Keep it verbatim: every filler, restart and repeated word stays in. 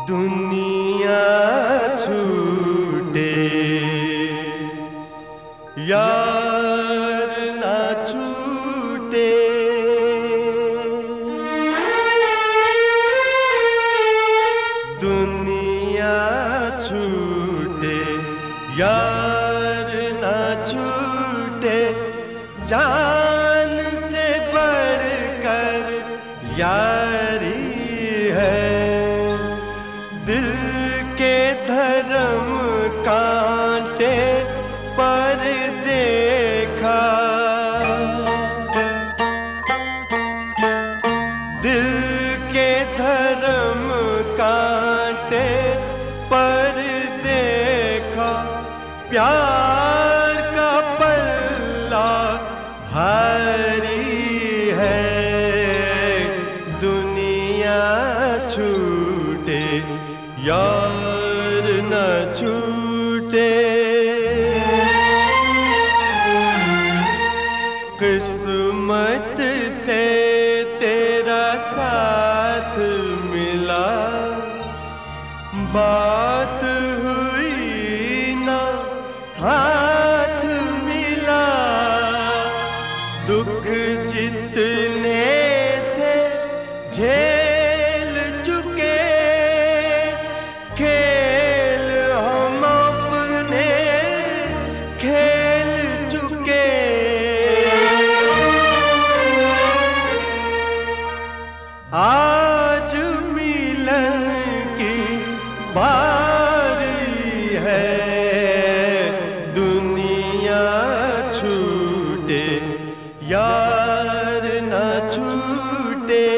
दुनिया छूटे यार ना छूटे, दुनिया छूटे यार ना छूटे, जान से बढ़कर यारी है। दिल के धर्म कांटे पर देखा, दिल के धर्म कांटे पर देखा, प्यार का पल्ला भारी है। दुनिया छूटे यार न छूटे, किस्मत से तेरा साथ मिला, बात हुई ना हाथ मिला। दुख जितने थे झेल चुके, खेल हम अपने खेल चुके। आज मिलन की बारी है। दुनिया छूटे यार न छूटे।